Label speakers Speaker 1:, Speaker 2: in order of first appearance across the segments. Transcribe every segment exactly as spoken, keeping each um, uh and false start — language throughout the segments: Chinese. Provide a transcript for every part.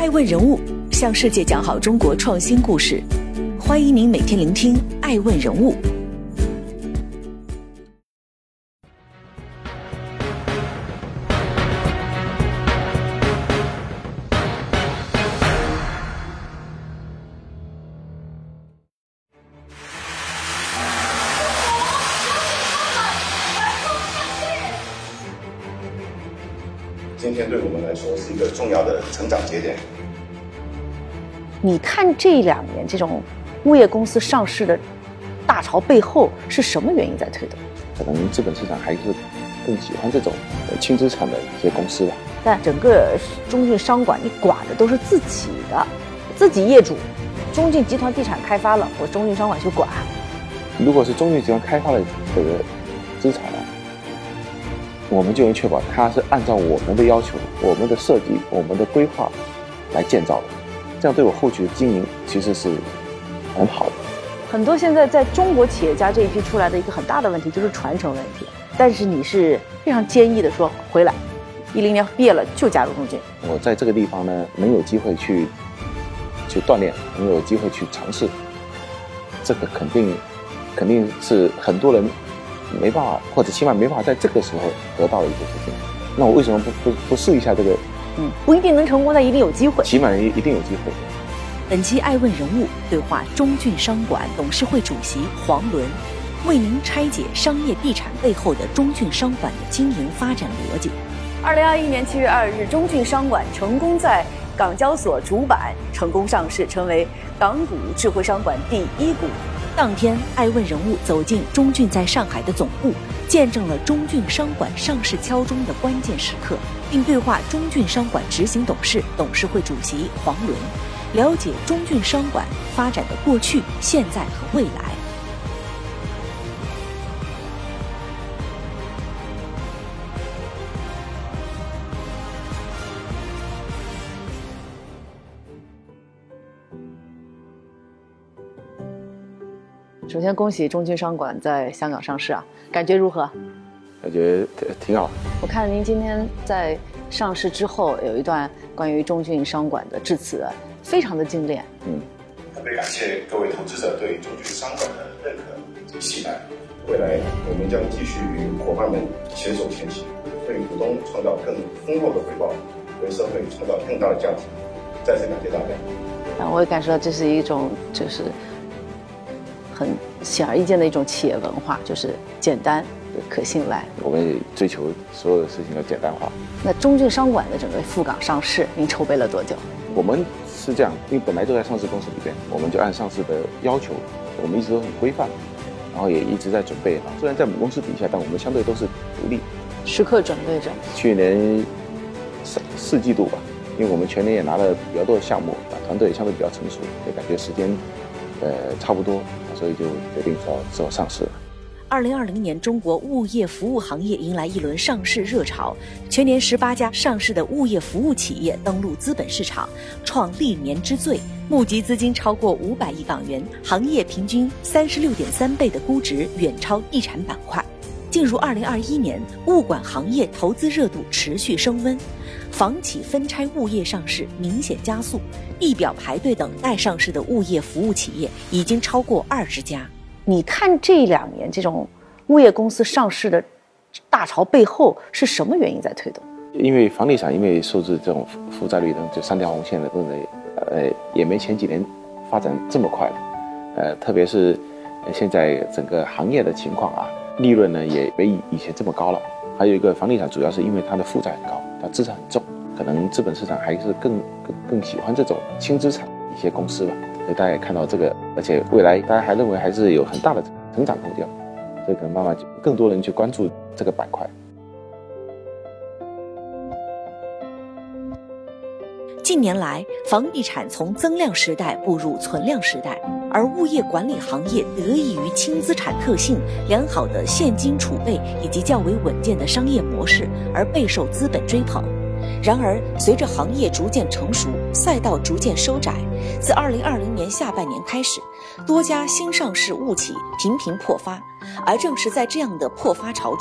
Speaker 1: 爱问人物，向世界讲好中国创新故事。欢迎您每天聆听爱问人物。
Speaker 2: 今天对我们来说是一个重要的成长节点。
Speaker 3: 你看这两年这种物业公司上市的大潮背后是什么原因在推动？
Speaker 4: 可能资本市场还是更喜欢这种轻资产的一些公司吧。
Speaker 3: 但整个中骏商管你管的都是自己的，自己业主，中骏集团地产开发了，我中骏商管去管。
Speaker 4: 如果是中骏集团开发的这个资产呢，我们就能确保它是按照我们的要求、我们的设计、我们的规划来建造的，这样对我后续的经营其实是很好的。
Speaker 3: 很多现在在中国企业家这一批出来的一个很大的问题就是传承问题，但是你是非常坚毅的说回来，一零年毕业了就加入中骏。
Speaker 4: 我在这个地方呢，能有机会去去锻炼，能有机会去尝试，这个肯定肯定是很多人没办法，或者起码没办法在这个时候得到的一些事情。那我为什么不不不试一下这个？
Speaker 3: 嗯，不一定能成功，但一定有机会。
Speaker 4: 起码一定有机会。
Speaker 1: 本期爱问人物对话中骏商管董事会主席黄伦，为您拆解商业地产背后的中骏商管的经营发展逻辑。
Speaker 3: 二零二一年七月二日，中骏商管成功在港交所主板成功上市，成为港股智慧商管第一股。
Speaker 1: 当天，爱问人物走进中骏在上海的总部，见证了中骏商管上市敲钟的关键时刻，并对话中骏商管执行董事、董事会主席黄伦，了解中骏商管发展的过去、现在和未来。
Speaker 3: 首先恭喜中骏商管在香港上市啊，感觉如何？
Speaker 4: 感觉挺好。
Speaker 3: 我看您今天在上市之后有一段关于中骏商管的致辞，非常的精炼。
Speaker 4: 嗯，
Speaker 2: 特别感谢各位投资者对中骏商管的认可、信赖。未来我们将继续与伙伴们携手前行，为股东创造更丰厚的回报，为社会创造更大的价值。再次感谢大家。
Speaker 3: 啊，我也感受到这是一种就是很显而易见的一种企业文化，就是简单可信赖。
Speaker 4: 我们也追求所有的事情要简单化。
Speaker 3: 那中骏商管的整个赴港上市，您筹备了多久？
Speaker 4: 我们是这样，因为本来就在上市公司里边，我们就按上市的要求，我们一直都很规范，然后也一直在准备。虽然在母公司底下，但我们相对都是独立，
Speaker 3: 时刻准备着。
Speaker 4: 去年四四季度吧，因为我们全年也拿了比较多的项目，团队也相对比较成熟，就感觉时间呃差不多，所以就决定说之后上市了。
Speaker 1: 二零二零年，中国物业服务行业迎来一轮上市热潮，全年十八家上市的物业服务企业登陆资本市场，创历年之最，募集资金超过五百亿港元，行业平均三十六点三倍的估值，远超地产板块。进入二零二一年，物管行业投资热度持续升温，房企分拆物业上市明显加速，地表排队等待上市的物业服务企业已经超过二十家。
Speaker 3: 你看这两年这种物业公司上市的大潮背后是什么原因在推动？
Speaker 4: 因为房地产因为受制这种负债率的就三条红线的都能呃也没前几年发展这么快了，呃特别是现在整个行业的情况啊，利润呢也没以前这么高了。还有一个房地产主要是因为它的负债很高，它资产很重，可能资本市场还是更更更喜欢这种轻资产一些公司吧。所以大家也看到这个，而且未来大家还认为还是有很大的成长空间，所以可能慢慢就更多人去关注这个板块。
Speaker 1: 近年来，房地产从增量时代步入存量时代，而物业管理行业得益于轻资产特性、良好的现金储备以及较为稳健的商业模式，而备受资本追捧。然而，随着行业逐渐成熟，赛道逐渐收窄，自二零二零年下半年开始，多家新上市物企频频破发，而正是在这样的破发潮中，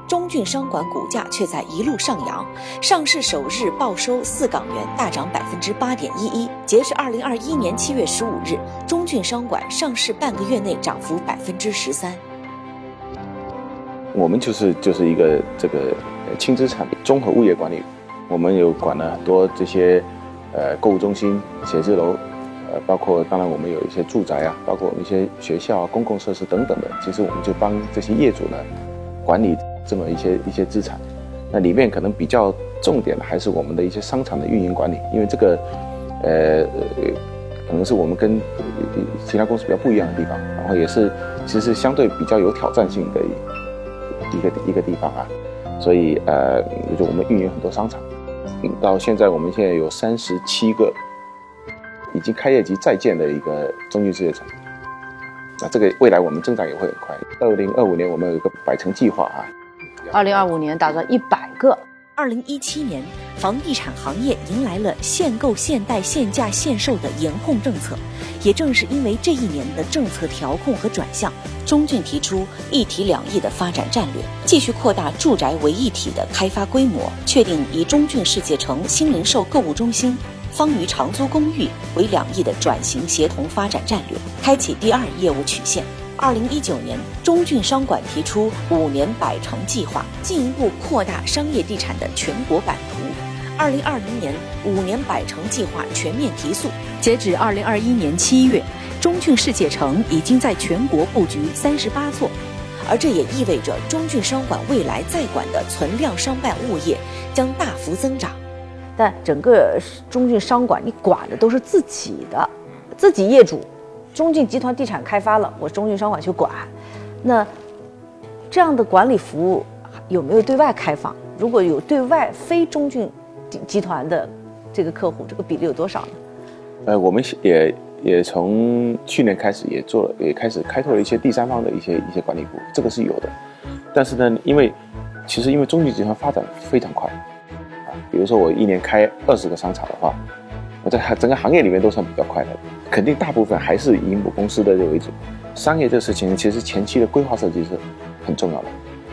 Speaker 1: 中骏商管股价却在一路上扬，上市首日报收四港元，大涨百分之八点一一。截至二零二一年七月十五日，中骏商管上市半个月内涨幅百分之十三。
Speaker 4: 我们就是就是一个这个轻资产综合物业管理，我们有管了很多这些呃购物中心、写字楼。呃，包括当然我们有一些住宅啊，包括我们一些学校啊、公共设施等等的，其实我们就帮这些业主呢管理这么一些一些资产。那里面可能比较重点的还是我们的一些商场的运营管理，因为这个呃可能是我们跟其他公司比较不一样的地方，然后也是其实相对比较有挑战性的一个一个地方啊。所以呃，就我们运营很多商场，到现在我们现在有三十七个。已经开业及在建的一个中骏事业城，那这个未来我们增长也会很快。二零二五年我们有一个百城计划啊，
Speaker 3: 二零二五年打算一百个。
Speaker 1: 二零一七年，房地产行业迎来了限购、限贷、限价、限售的严控政策。也正是因为这一年的政策调控和转向，中骏提出一体两翼的发展战略，继续扩大住宅为一体的开发规模，确定以中骏世界城新零售购物中心、方隅长租公寓为两翼的转型协同发展战略，开启第二业务曲线。二零一九年，中骏商管提出五年百城计划，进一步扩大商业地产的全国版图。二零二零年，五年百城计划全面提速。截止二零二一年七月，中骏世界城已经在全国布局三十八座，而这也意味着中骏商管未来在管的存量商办物业将大幅增长。
Speaker 3: 但整个中骏商管你管的都是自己的，自己业主，中骏集团地产开发了，我中骏商管去管。那这样的管理服务有没有对外开放？如果有对外非中骏集团的这个客户，这个比例有多少呢？
Speaker 4: 呃，我们也也从去年开始也做了，也开始开拓了一些第三方的一些一些管理服务，这个是有的。但是呢，因为其实因为中骏集团发展非常快。比如说我一年开二十个商场的话，我在整个行业里面都算比较快的，肯定大部分还是以母公司的为主。商业这事情其实前期的规划设计是很重要的。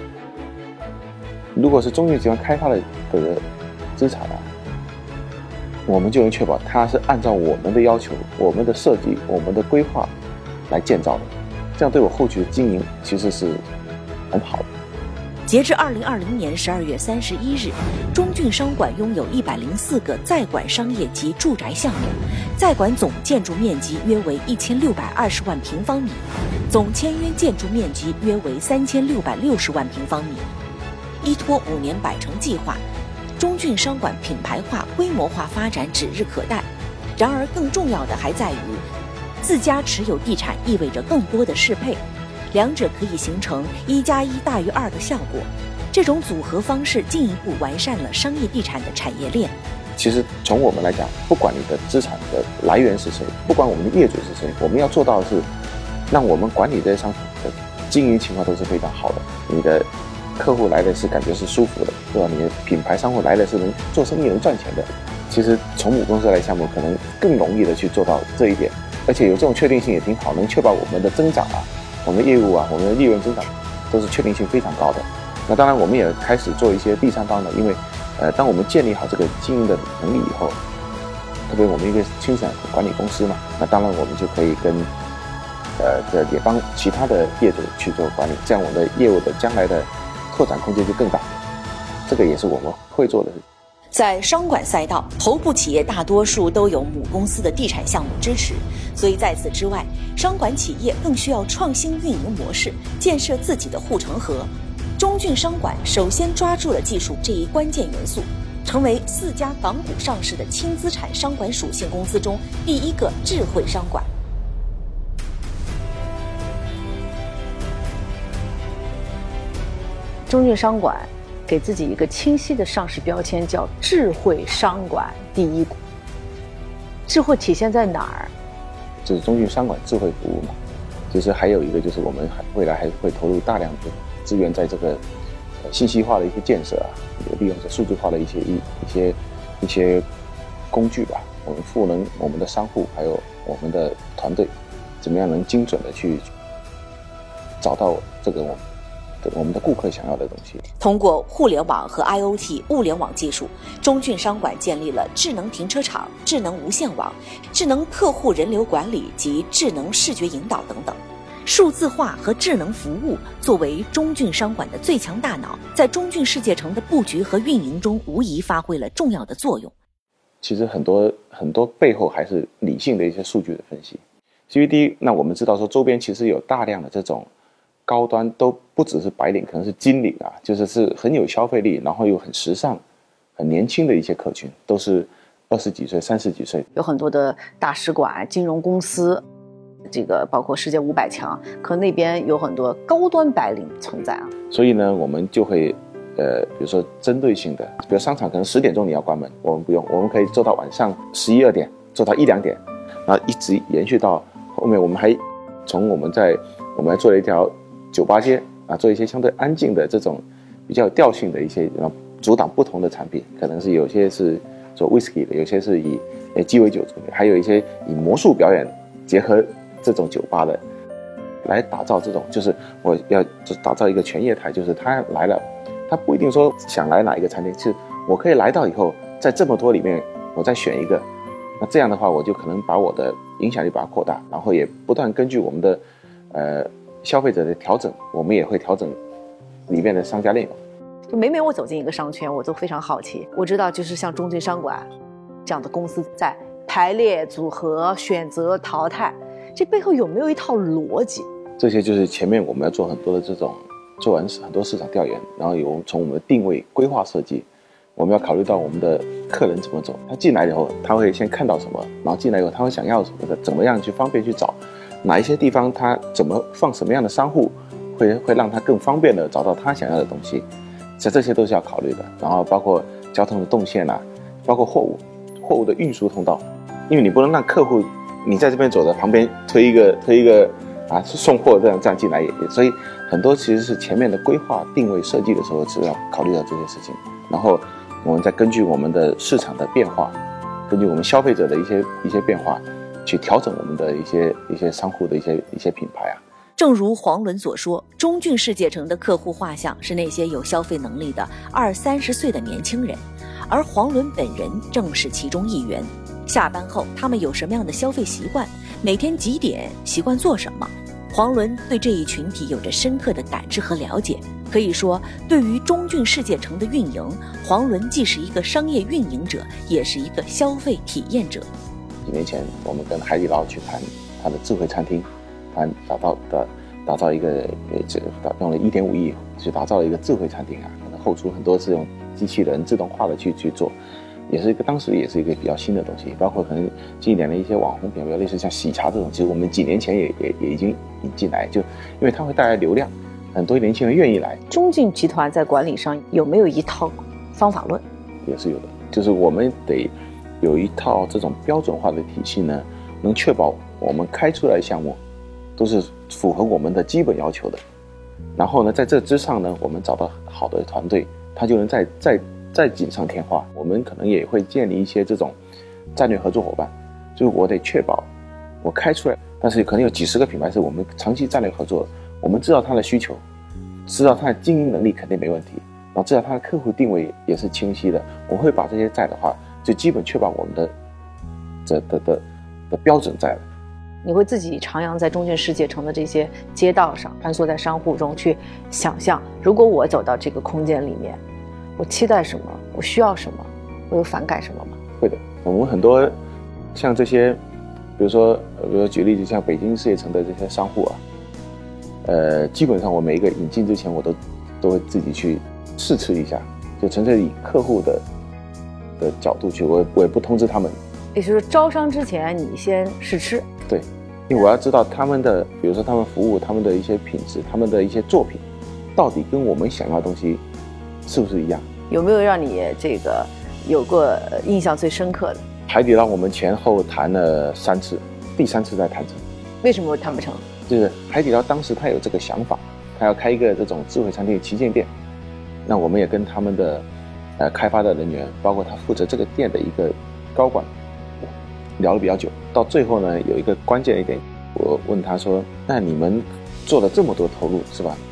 Speaker 4: 如果是中骏集团开发的的资产啊，我们就能确保它是按照我们的要求、我们的设计、我们的规划来建造的，这样对我后续的经营其实是很好的。
Speaker 1: 截至二零二零年十二月三十一日，中骏商管拥有一百零四个在管商业及住宅项目，在管总建筑面积约为一千六百二十万平方米，总签约建筑面积约为三千六百六十万平方米。依托五年百城计划，中骏商管品牌化、规模化发展指日可待。然而，更重要的还在于，自家持有地产意味着更多的适配。两者可以形成一加一大于二的效果，这种组合方式进一步完善了商业地产的产业链。
Speaker 4: 其实从我们来讲，不管你的资产的来源是谁，不管我们的业主是谁，我们要做到的是，让我们管理这些商场的经营情况都是非常好的。你的客户来的是感觉是舒服的，对吧？你的品牌商户来的是能做生意能赚钱的。其实从母公司来项目，可能更容易的去做到这一点，而且有这种确定性也挺好，能确保我们的增长啊。我们的业务啊，我们的利润增长都是确定性非常高的。那当然，我们也开始做一些第三方的，因为，呃，当我们建立好这个经营的能力以后，特别我们一个轻资产管理公司嘛，那当然我们就可以跟，呃，这也帮其他的业主去做管理，这样我们的业务的将来的拓展空间就更大。这个也是我们会做的。
Speaker 1: 在商管赛道，头部企业大多数都有母公司的地产项目支持，所以在此之外，商管企业更需要创新运营模式，建设自己的护城河。中骏商管首先抓住了技术这一关键元素，成为四家港股上市的轻资产商管属性公司中第一个智慧商管。
Speaker 3: 中骏商管给自己一个清晰的上市标签，叫智慧商管第一股。智慧体现在哪儿？
Speaker 4: 就是中骏商管智慧服务嘛。其实还有一个就是我们还未来还会投入大量的资源在这个信息化的一些建设啊，利用这数字化的一些一一些一些工具吧，我们赋能我们的商户还有我们的团队，怎么样能精准的去找到这个我们我们的顾客想要的东西。
Speaker 1: 通过互联网和 I O T 物联网技术，中骏商管建立了智能停车场、智能无线网、智能客户人流管理及智能视觉引导等等。数字化和智能服务作为中骏商管的最强大脑，在中骏世界城的布局和运营中无疑发挥了重要的作用。
Speaker 4: 其实很多很多背后还是理性的一些数据的分析。C V D， 那我们知道说周边其实有大量的这种高端，都不只是白领，可能是金领啊，就是是很有消费力，然后又很时尚、很年轻的一些客群，都是二十几岁、三十几岁，
Speaker 3: 有很多的大使馆、金融公司。这个包括世界五百强，可那边有很多高端白领存在啊。
Speaker 4: 所以呢，我们就会，呃，比如说针对性的，比如商场可能十点钟你要关门，我们不用，我们可以做到晚上十一二点，做到一两点，然后一直延续到后面。我们还从我们在我们还做了一条酒吧街啊，做一些相对安静的这种比较有调性的一些，然后主打不同的产品，可能是有些是做 whisky 的，有些是以呃鸡尾酒出名，还有一些以魔术表演结合这种酒吧的，来打造这种，就是我要打造一个全业态，就是他来了，他不一定说想来哪一个餐厅，是我可以来到以后，在这么多里面我再选一个，那这样的话我就可能把我的影响力把它扩大，然后也不断根据我们的呃消费者的调整，我们也会调整里面的商家内容。
Speaker 3: 就每每我走进一个商圈，我都非常好奇，我知道就是像中骏商管这样的公司在排列组合、选择、淘汰，这背后有没有一套逻辑？
Speaker 4: 这些就是前面我们要做很多的这种，做完很多市场调研，然后有从我们的定位、规划设计，我们要考虑到我们的客人怎么走，他进来以后他会先看到什么，然后进来以后他会想要什么的，怎么样去方便去找，哪一些地方他怎么放什么样的商户，会会让他更方便的找到他想要的东西，这这些都是要考虑的。然后包括交通的动线啊，包括货物，货物的运输通道，因为你不能让客户你在这边走的旁边推一个推一个啊送货这样这样进来也，所以很多其实是前面的规划定位设计的时候是要考虑到这些事情，然后我们再根据我们的市场的变化，根据我们消费者的一些一些变化，去调整我们的一些一些商户的一些一些品牌啊。
Speaker 1: 正如黄伦所说，中骏世界城的客户画像是那些有消费能力的二三十岁的年轻人，而黄伦本人正是其中一员。下班后他们有什么样的消费习惯，每天几点习惯做什么，黄伦对这一群体有着深刻的感知和了解。可以说，对于中骏世界城的运营，黄伦既是一个商业运营者，也是一个消费体验者。
Speaker 4: 几年前我们跟海底捞去谈它的智慧餐厅，谈打造的打造一个呃这用了一点五亿去打造一个智慧餐厅啊，可能后厨很多是用机器人自动化的去去做，也是一个当时也是一个比较新的东西。包括可能近一点的一些网红品牌，类似像喜茶这种，其实我们几年前也也也已经引进来，就因为它会带来流量，很多年轻人愿意来。
Speaker 3: 中骏集团在管理上有没有一套方法论？
Speaker 4: 也是有的，就是我们得有一套这种标准化的体系呢，能确保我们开出来的项目都是符合我们的基本要求的。然后呢，在这之上呢，我们找到好的团队，他就能再再再锦上添花。我们可能也会建立一些这种战略合作伙伴，就是我得确保我开出来，但是可能有几十个品牌是我们长期战略合作的，我们知道他的需求，知道他的经营能力肯定没问题，然后知道他的客户定位也是清晰的，我会把这些在的话，就基本确保我们的这的的的标准在了。
Speaker 3: 你会自己徜徉在中骏世界城的这些街道上，穿梭在商户中，去想象，如果我走到这个空间里面，我期待什么，我需要什么，我又反感什么吗？
Speaker 4: 会的，我们很多像这些，比如说，比如说举例子，像北京世界城的这些商户啊，呃，基本上我每一个引进之前，我都都会自己去试吃一下，就纯粹以客户的的角度去，我我也不通知他们。
Speaker 3: 也就是说，招商之前你先试吃。
Speaker 4: 对，因为我要知道他们的，比如说他们服务，他们的一些品质，他们的一些作品，到底跟我们想要的东西是不是一样？
Speaker 3: 有没有让你这个有过印象最深刻的？
Speaker 4: 海底捞我们前后谈了三次，第三次再谈成。
Speaker 3: 为什么谈不成？
Speaker 4: 就是海底捞当时他有这个想法，他要开一个这种智慧餐厅旗舰店，那我们也跟他们的呃开发的人员，包括他负责这个店的一个高管聊了比较久，到最后呢，有一个关键一点，我问他说：“那你们做了这么多投入是吧？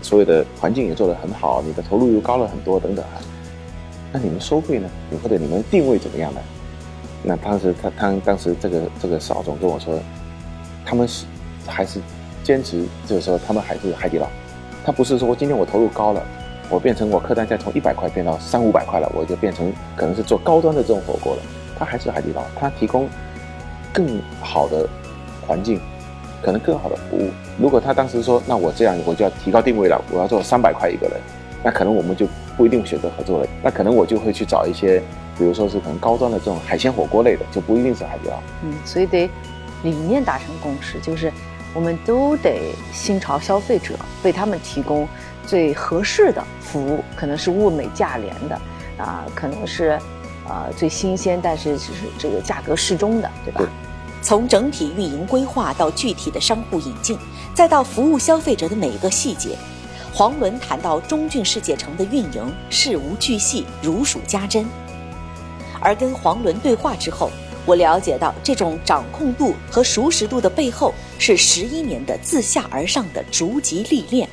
Speaker 4: 所有的环境也做得很好，你的投入又高了很多等等啊，那你们收费呢？或者你们定位怎么样呢？那当时他他当时这个这个邵总跟我说，他们是还是坚持，就是说他们还是海底捞，他不是说今天我投入高了，我变成我客单价从一百块变到三五百块了，我就变成可能是做高端的这种火锅了。他还是海底捞，他提供更好的环境，可能更好的服务。如果他当时说，那我这样我就要提高定位了，我要做三百块一个人，那可能我们就不一定选择合作了。那可能我就会去找一些，比如说是可能高端的这种海鲜火锅类的，就不一定是海底捞。
Speaker 3: 嗯，所以得理念达成共识，就是我们都得心朝消费者，为他们提供最合适的服务，可能是物美价廉的啊、呃，可能是啊、呃、最新鲜，但是就是这个价格适中的，对吧？
Speaker 4: 对。
Speaker 1: 从整体运营规划到具体的商户引进，再到服务消费者的每一个细节，黄伦谈到中骏世界城的运营事无巨细，如数家珍。而跟黄伦对话之后，我了解到这种掌控度和熟识度的背后，是十一年的自下而上的逐级历练。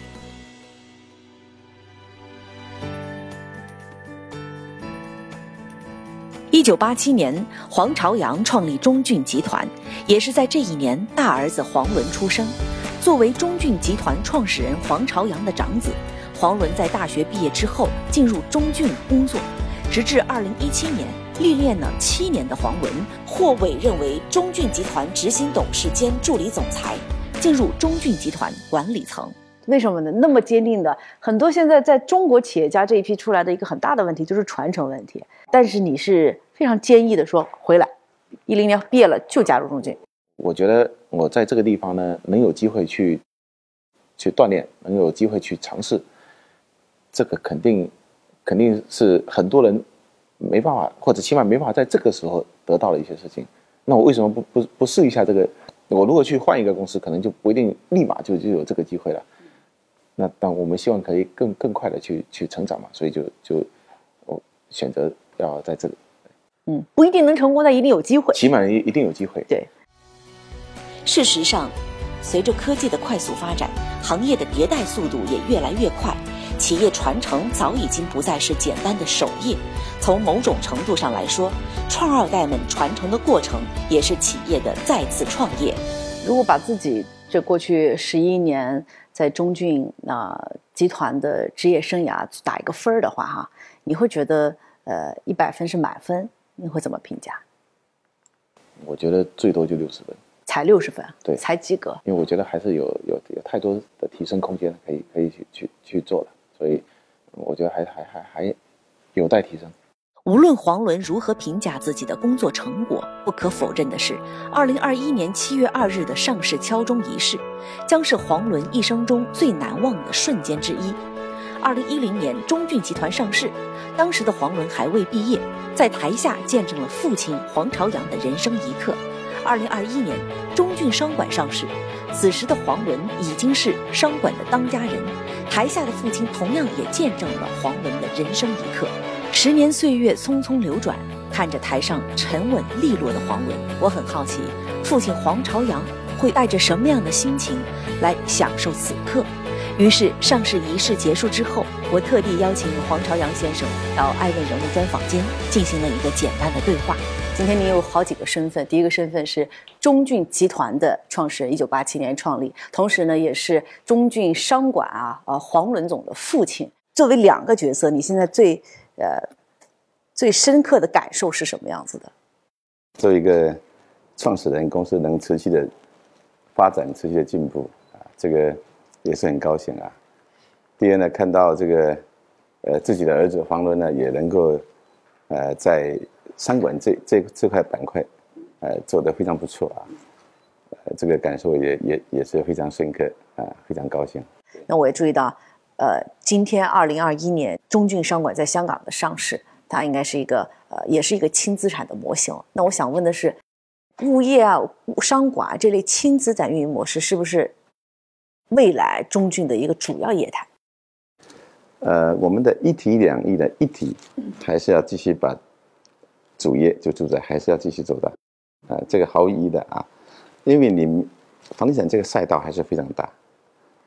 Speaker 1: 一九八七年，黄朝阳创立中骏集团，也是在这一年，大儿子黄伦出生。作为中骏集团创始人黄朝阳的长子，黄伦在大学毕业之后进入中骏工作，直至二零一七年，历练了七年的黄伦获委任为中骏集团执行董事兼助理总裁，进入中骏集团管理层。
Speaker 3: 为什么呢？那么坚定的，很多现在在中国企业家这一批出来的一个很大的问题就是传承问题。但是你是非常坚毅的说回来，一零年毕业了就加入中骏。
Speaker 4: 我觉得我在这个地方呢，能有机会去去锻炼，能有机会去尝试，这个肯定肯定是很多人没办法，或者起码没办法在这个时候得到的一些事情。那我为什么不不不试一下这个？我如果去换一个公司，可能就不一定立马就就有这个机会了。那但我们希望可以更更快的去去成长嘛，所以就就我选择要在这里。
Speaker 3: 嗯，不一定能成功，但一定有机会，
Speaker 4: 起码一一定有机会。
Speaker 3: 对。
Speaker 1: 事实上，随着科技的快速发展，行业的迭代速度也越来越快，企业传承早已经不再是简单的守业。从某种程度上来说，创二代们传承的过程也是企业的再次创业。
Speaker 3: 如果把自己这过去十一年在中骏啊、呃、集团的职业生涯打一个分的话，哈，你会觉得呃一百分是满分，你会怎么评价？
Speaker 4: 我觉得最多就六十分，
Speaker 3: 才六十分，
Speaker 4: 对，
Speaker 3: 才及格。
Speaker 4: 因为我觉得还是有有有太多的提升空间可以可以去去去做的，所以我觉得还还还还有待提升。
Speaker 1: 无论黄伦如何评价自己的工作成果，不可否认的是，二零二一年七月二日的上市敲钟仪式，将是黄伦一生中最难忘的瞬间之一。二零一零年，中骏集团上市，当时的黄伦还未毕业，在台下见证了父亲黄朝阳的人生一刻。二零二一年，中骏商管上市，此时的黄伦已经是商管的当家人，台下的父亲同样也见证了黄伦的人生一刻。十年岁月匆匆流转，看着台上沉稳利落的黄伦，我很好奇，父亲黄朝阳会带着什么样的心情来享受此刻。于是上市仪式结束之后，我特地邀请黄朝阳先生到爱问人物专访间进行了一个简单的对话。今天您有好几个身份，第一个身份是中骏集团的创始人，一九八七年创立，同时呢也是中骏商管啊呃黄伦总的父亲。作为两个角色，你现在最呃最深刻的感受是什么样子的？
Speaker 5: 作为一个创始人，公司能持续的发展、持续的进步啊，这个也是很高兴啊。第二呢，看到这个呃自己的儿子黄伦呢，也能够呃在商管这这这块板块呃做得非常不错啊，呃这个感受也也也是非常深刻啊，非常高兴。
Speaker 3: 那我也注意到，呃，今天二零二一年中骏商管在香港的上市，它应该是一个呃也是一个轻资产的模型。那我想问的是，物业啊、商管啊这类轻资产运营模式是不是未来中骏的一个主要业态？
Speaker 5: 呃，我们的一体两翼的一体还是要继续把主业就住宅还是要继续走的，呃，这个毫无疑义的啊，因为你房地产这个赛道还是非常大，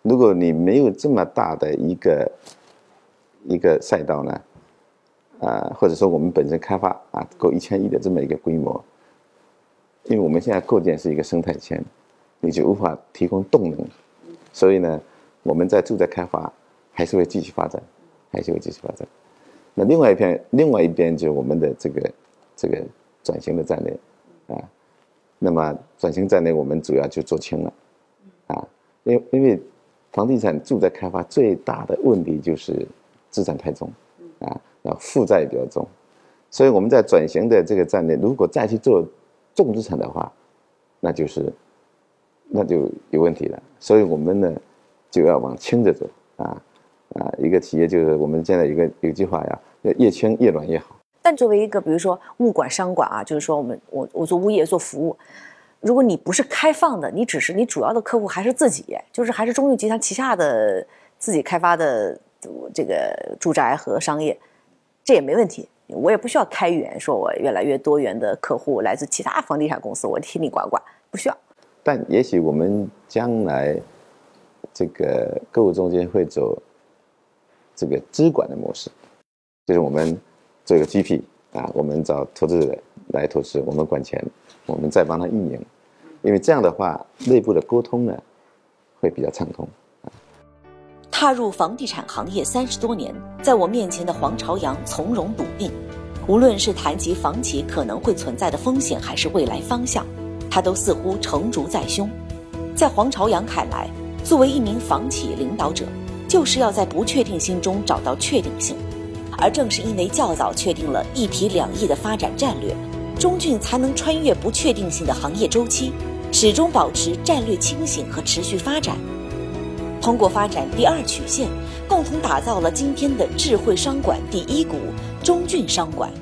Speaker 5: 如果你没有这么大的一个一个赛道呢，啊、呃，或者说我们本身开发啊够一千亿的这么一个规模，因为我们现在构建是一个生态圈，你就无法提供动能，所以呢，我们在住宅开发还是会继续发展，还是会继续发展。那另外一边，另外一边就是我们的这个这个转型的战略啊，那么转型战略我们主要就做轻了啊，因为因为房地产住宅开发最大的问题就是资产太重啊，然后负债比较重，所以我们在转型的这个战略，如果再去做重资产的话，那就是那就有问题了。所以我们呢就要往轻着走啊啊！一个企业就是我们现在有一个有句话呀，越轻越软越好。
Speaker 1: 但作为一个比如说物管商管啊，就是说我们我我做物业做服务。如果你不是开放的，你只是你主要的客户还是自己，就是还是中信集团旗下的自己开发的这个住宅和商业，这也没问题。我也不需要开源，说我越来越多元的客户来自其他房地产公司，我替你管管，不需要。
Speaker 5: 但也许我们将来这个购物中心会走这个资管的模式，就是我们做一个 G P 啊，我们找投资者来投资，我们管钱，我们再帮他运营，因为这样的话，内部的沟通呢会比较畅通。
Speaker 1: 踏入房地产行业三十多年，在我面前的黄朝阳从容笃定，无论是谈及房企可能会存在的风险，还是未来方向，他都似乎成竹在胸。在黄朝阳看来，作为一名房企领导者，就是要在不确定性中找到确定性。而正是因为较早确定了一体两翼的发展战略，中骏才能穿越不确定性的行业周期，始终保持战略清醒和持续发展。通过发展第二曲线，共同打造了今天的智慧商管第一股中骏商管。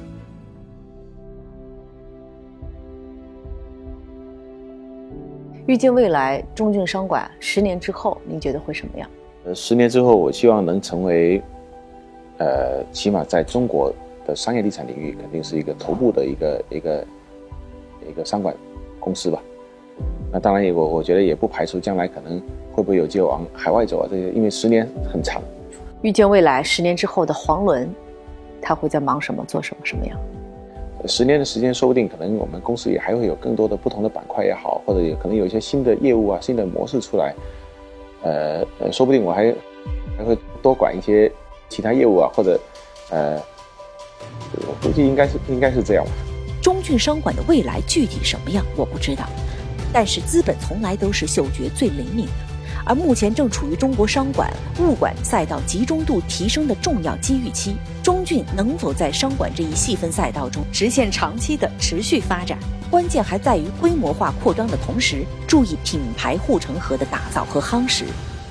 Speaker 3: 预见未来，中骏商管十年之后，您觉得会什么样？
Speaker 4: 呃，十年之后，我希望能成为，呃，起码在中国的商业地产领域，肯定是一个头部的一个一个一个商管公司吧。那当然也，我我觉得也不排除将来可能会不会有机会往海外走啊，这些因为十年很长。
Speaker 3: 预见未来，十年之后的黄伦，他会在忙什么，做什么，什么样？
Speaker 4: 十年的时间，说不定可能我们公司也还会有更多的不同的板块也好，或者有可能有一些新的业务啊、新的模式出来。呃，呃说不定我还还会多管一些其他业务啊，或者呃，我估计应该是应该是这样吧。
Speaker 1: 中骏商管的未来具体什么样，我不知道。但是资本从来都是嗅觉最灵敏的，而目前正处于中国商管、物管赛道集中度提升的重要机遇期。中骏能否在商管这一细分赛道中实现长期的持续发展，关键还在于规模化扩张的同时，注意品牌护城河的打造和夯实。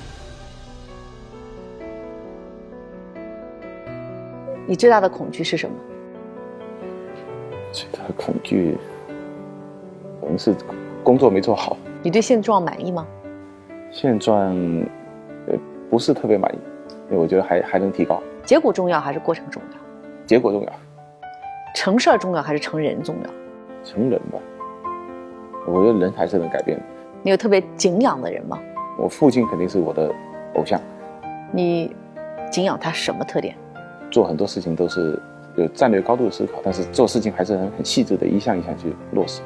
Speaker 3: 你最大的恐惧是什么？
Speaker 4: 最大的恐惧可能是工作没做好。
Speaker 3: 你对现状满意吗？
Speaker 4: 现状呃不是特别满意，因为我觉得还还能提高。
Speaker 3: 结果重要还是过程重要？
Speaker 4: 结果重要。
Speaker 3: 成事儿重要还是成人重要？
Speaker 4: 成人吧，我觉得人还是能改变的。
Speaker 3: 你有特别敬仰的人吗？
Speaker 4: 我父亲肯定是我的偶像。
Speaker 3: 你敬仰他什么特点？
Speaker 4: 做很多事情都是有战略高度的思考，但是做事情还是很很细致的，一项一项去落实。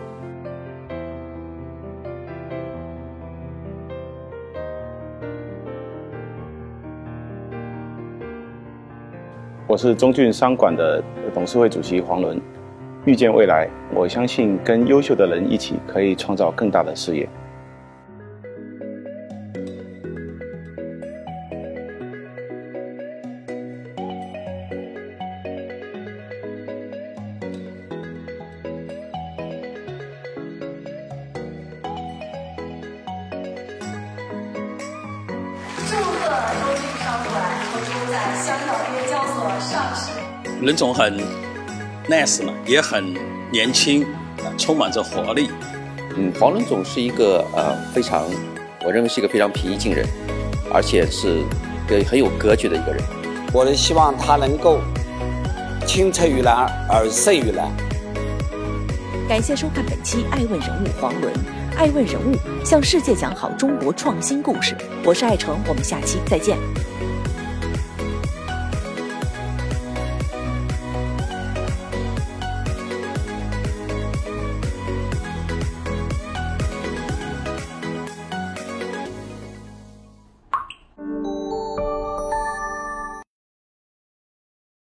Speaker 6: 我是中骏商管的董事会主席黄伦。预见未来，我相信跟优秀的人一起，可以创造更大的事业。
Speaker 1: 祝贺中骏商管投资在香港联交所上市。
Speaker 7: 任总很 nice 嘛，也很年轻，充满着活力。
Speaker 8: 嗯，黄伦总是一个呃非常，我认为是一个非常平易近人，而且是一个很有格局的一个人。
Speaker 9: 我的希望他能够青出于蓝而胜于蓝。
Speaker 1: 感谢收看本期《爱问人物黄伦》， 爱问人物，向世界讲好中国创新故事。我是爱成，我们下期再见。